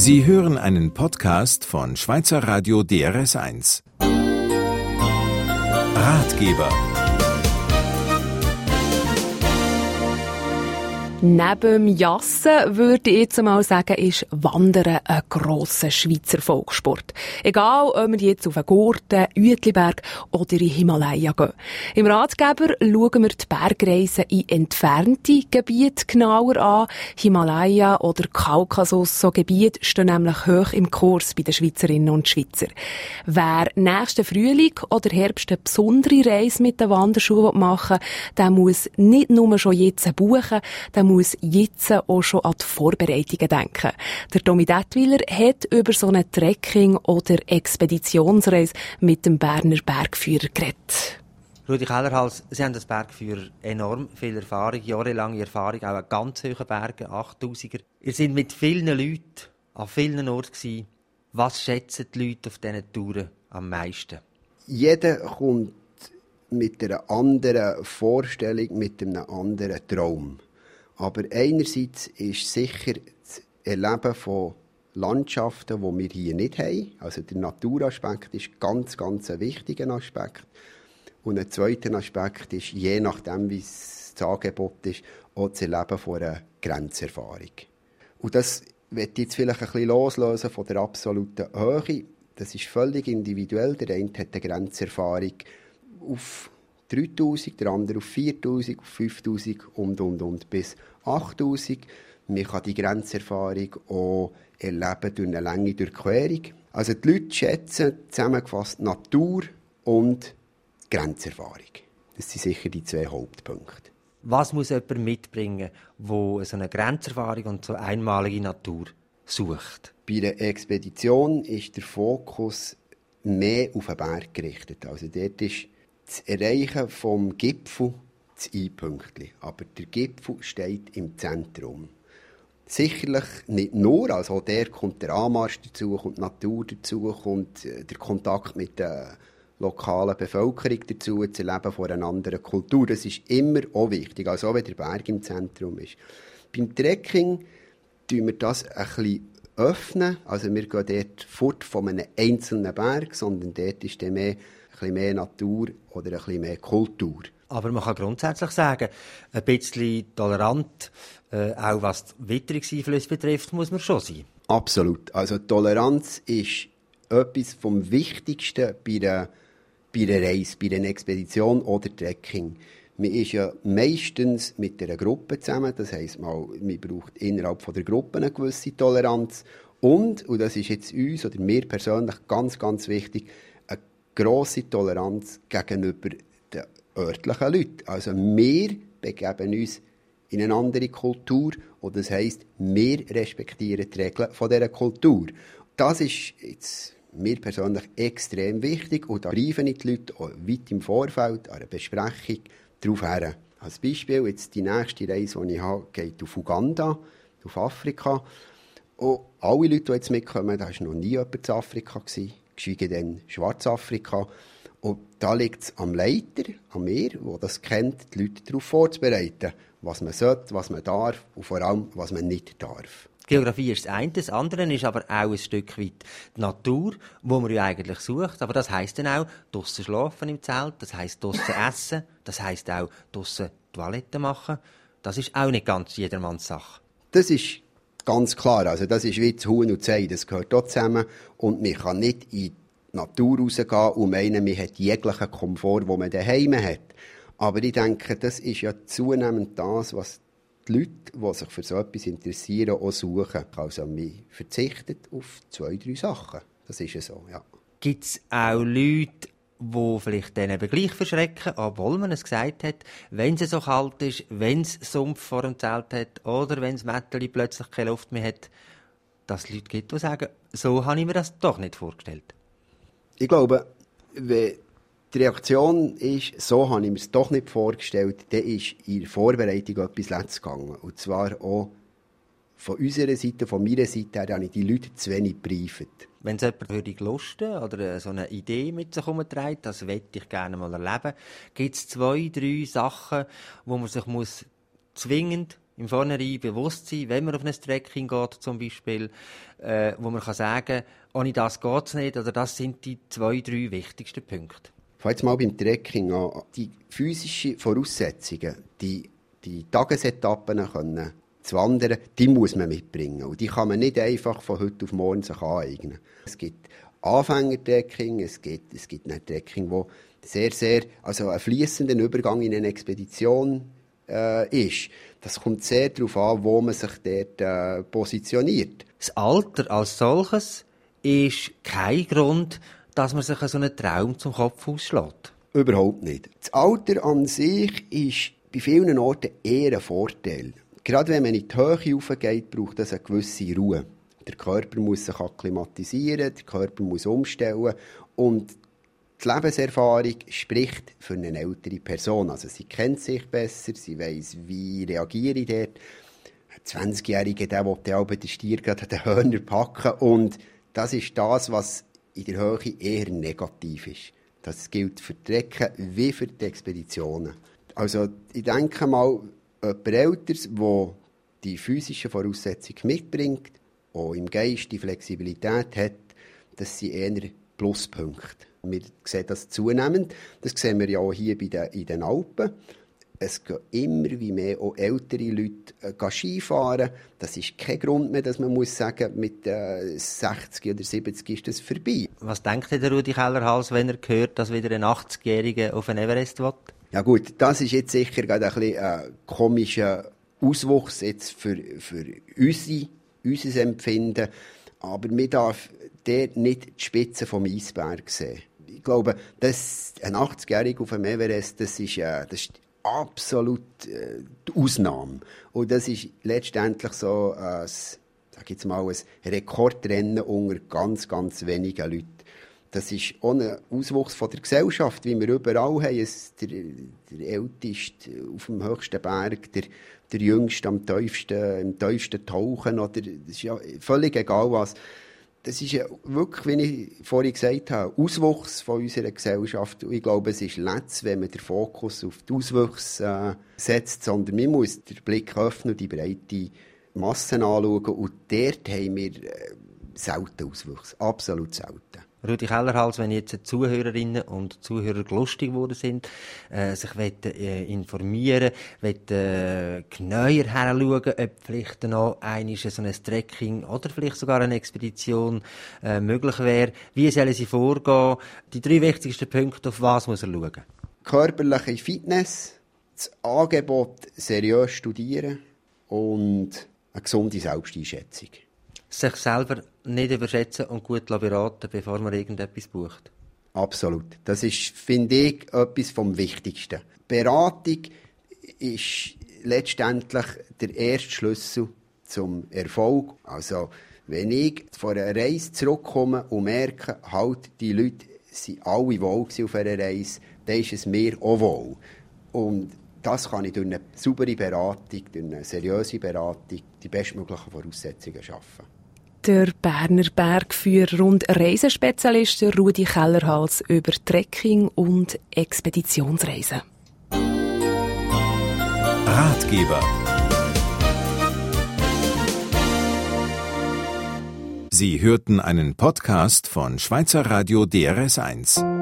Sie hören einen Podcast von Schweizer Radio DRS1. Ratgeber. Neben dem Jassen würde ich jetzt mal sagen, ist Wandern ein grosser Schweizer Volkssport. Egal, ob wir jetzt auf einen Gurten, Uetliberg oder in Himalaya gehen. Im Ratgeber schauen wir die Bergreisen in entfernte Gebiete genauer an. Himalaya oder Kaukasus, so Gebiete stehen nämlich hoch im Kurs bei den Schweizerinnen und Schweizer. Wer nächsten Frühling oder Herbst eine besondere Reise mit den Wanderschuhen machen will, der muss nicht nur schon jetzt buchen, der muss jetzt auch schon an die Vorbereitungen denken. Der Tommy Dettwiler hat über so eine Trekking- oder Expeditionsreise mit dem Berner Bergführer geredet. Rudi Kellerhals, Sie haben als Bergführer enorm viel Erfahrung, jahrelange Erfahrung, auch an ganz hohen Bergen, 8000er. Ihr seid mit vielen Leuten an vielen Orten gewesen. Was schätzen die Leute auf diesen Touren am meisten? Jeder kommt mit einer anderen Vorstellung, mit einem anderen Traum. Aber einerseits ist sicher das Erleben von Landschaften, die wir hier nicht haben. Also der Naturaspekt ist ganz ein wichtiger Aspekt. Und ein zweiter Aspekt ist, je nachdem, wie das Angebot ist, auch das Erleben von einer Grenzerfahrung. Und das wird jetzt vielleicht ein bisschen loslösen von der absoluten Höhe. Das ist völlig individuell. Der eine hat eine Grenzerfahrung auf 3000, der andere auf 4000, auf 5000 und bis 8000. Man kann die Grenzerfahrung auch erleben durch eine lange Durchquerung. Also die Leute schätzen zusammengefasst Natur und Grenzerfahrung. Das sind sicher die zwei Hauptpunkte. Was muss jemand mitbringen, der so eine Grenzerfahrung und so einmalige Natur sucht? Bei einer Expedition ist der Fokus mehr auf den Berg gerichtet. Also dort ist das Erreichen vom Gipfel das I-Pünktchen. Aber der Gipfel steht im Zentrum. Sicherlich nicht nur, also auch der kommt der Anmarsch dazu, kommt die Natur dazu, kommt der Kontakt mit der lokalen Bevölkerung dazu, das Erleben von einer anderen Kultur. Das ist immer auch wichtig, also auch wenn der Berg im Zentrum ist. Beim Trekking öffnen wir das ein bisschen öffnen. Also wir gehen dort fort von einem einzelnen Berg, sondern dort ist dann ein bisschen mehr Natur oder ein bisschen mehr Kultur. Aber man kann grundsätzlich sagen, ein bisschen tolerant, auch was die Witterungseinflüsse betrifft, muss man schon sein. Absolut. Also Toleranz ist etwas vom Wichtigsten bei einer Reise, bei einer Expedition oder Trekking. Man ist ja meistens mit einer Gruppe zusammen, das heisst, man braucht innerhalb von der Gruppe eine gewisse Toleranz und das ist jetzt uns oder mir persönlich ganz wichtig, eine grosse Toleranz gegenüber den örtlichen Leuten. Also wir begeben uns in eine andere Kultur und das heisst, wir respektieren die Regeln von dieser Kultur. Das ist jetzt mir persönlich extrem wichtig und da greifen die Leute auch weit im Vorfeld an einer Besprechung darauf her. Als Beispiel, jetzt die nächste Reise, die ich habe, geht auf Uganda, auf Afrika. Und alle Leute, die jetzt mitkommen, da war noch nie jemand in Afrika, geschweige denn Schwarzafrika. Und da liegt es am Leiter, an mir, der das kennt, die Leute darauf vorzubereiten, was man sollte, was man darf und vor allem, was man nicht darf. Geografie ist das eine, das andere ist aber auch ein Stück weit die Natur, wo man ja eigentlich sucht. Aber das heisst dann auch, draussen schlafen im Zelt, das heisst draussen essen, das heisst auch draussen Toiletten machen. Das ist auch nicht ganz jedermanns Sache. Das ist ganz klar. Also das ist wie das Huhn und das Ei, das gehört auch zusammen. Und man kann nicht in die Natur rausgehen und meinen, man hat jeglichen Komfort, den man daheim hat. Aber ich denke, das ist ja zunehmend das, was die Leute, die sich für so etwas interessieren, auch suchen. Also man verzichtet auf 2-3 Sachen. Das ist ja so, ja. Gibt es auch Leute, die vielleicht dann eben gleich verschrecken, obwohl man es gesagt hat, wenn es so kalt ist, wenn es Sumpf vor dem Zelt hat oder wenn das Mätteli plötzlich keine Luft mehr hat, dass es Leute gibt, die sagen, so habe ich mir das doch nicht vorgestellt. Ich glaube, wenn die Reaktion ist, so habe ich mir es doch nicht vorgestellt, dann ist in der Vorbereitung etwas letztes gegangen. Und zwar auch von unserer Seite, von meiner Seite her, habe ich die Leute zu wenig gebrieft. Wenn es jemand würde lusten oder so eine Idee mit sich herumträgt, das möchte ich gerne mal erleben, gibt es 2-3 Sachen, wo man sich zwingend im Vornherein bewusst sein, wenn man auf ein Trekking geht zum Beispiel, wo man kann sagen, ohne das geht es nicht, oder das sind die 2, 3 wichtigsten Punkte. Ich fange jetzt mal beim Trekking an. Die physischen Voraussetzungen, die Tagesetappen können zu wandern, die muss man mitbringen. Und die kann man nicht einfach von heute auf morgen sich aneignen. Es gibt Anfänger-Trekking, es gibt ein Trekking, wo also ein fließender Übergang in eine Expedition ist. Das kommt sehr darauf an, wo man sich dort positioniert. Das Alter als solches ist kein Grund, dass man sich so einen Traum zum Kopf ausschlägt. Überhaupt nicht. Das Alter an sich ist bei vielen Orten eher ein Vorteil. Gerade wenn man in die Höhe raufgeht, braucht das eine gewisse Ruhe. Der Körper muss sich akklimatisieren, der Körper muss umstellen und die Lebenserfahrung spricht für eine ältere Person. Also sie kennt sich besser, sie weiss, wie reagiere ich dort. Ein 20-Jähriger, der will ja auch den Stier gerade an den Hörner packen. Und das ist das, was in der Höhe eher negativ ist. Das gilt für die Trecken wie für die Expeditionen. Also ich denke mal, jemand Älteres, der die physischen Voraussetzungen mitbringt, auch im Geist die Flexibilität hat, das sind eher Pluspunkte. Wir sehen das zunehmend. Das sehen wir ja auch hier in den Alpen. Es gehen immer wie mehr auch ältere Leute Skifahren. Das ist kein Grund mehr, dass man muss sagen, mit 60 oder 70 ist das vorbei. Was denkt der Rudi Kellerhals, wenn er hört, dass wieder ein 80-Jähriger auf den Everest will? Ja gut, das ist jetzt sicher gerade ein bisschen ein komischer Auswuchs jetzt für unser Empfinden. Aber man darf dort nicht die Spitze vom Eisberg sehen. Ich glaube, ein 80-Jähriger auf dem Everest, das ist absolut die Ausnahme. Und das ist letztendlich so ein Rekordrennen unter ganz, ganz wenigen Leuten. Das ist auch ein Auswuchs von der Gesellschaft, wie wir überall haben. Der Älteste auf dem höchsten Berg, der Jüngste im tiefsten Tauchen. Oder, das ist ja völlig egal was. Das ist ja wirklich, wie ich vorhin gesagt habe, ein Auswuchs von unserer Gesellschaft. Und ich glaube, es ist letztes, wenn man den Fokus auf die Auswüchse setzt, sondern man muss den Blick öffnen und die breite Massen anschauen. Und dort haben wir selten Auswüchse. Absolut selten. Rudi Kellerhals, wenn jetzt Zuhörerinnen und Zuhörer lustig geworden sind, sich informieren wollen, genauer heranschauen, ob vielleicht noch so ein Trekking oder vielleicht sogar eine Expedition möglich wäre. Wie sollen sie vorgehen? Die 3 wichtigsten Punkte, auf was muss er schauen? Körperliche Fitness, das Angebot seriös studieren und eine gesunde Selbsteinschätzung. Sich selber nicht überschätzen und gut beraten, bevor man irgendetwas bucht. Absolut. Das ist, finde ich, etwas vom Wichtigsten. Beratung ist letztendlich der erste Schlüssel zum Erfolg. Also, wenn ich von einer Reise zurückkomme und merke, halt, die Leute sind alle wohl auf einer Reise, dann ist es mir auch wohl. Und das kann ich durch eine saubere Beratung, durch eine seriöse Beratung, die bestmöglichen Voraussetzungen schaffen. Der Berner Bergführer und Reisespezialist Rudi Kellerhals über Trekking und Expeditionsreisen. Ratgeber. Sie hörten einen Podcast von Schweizer Radio DRS1.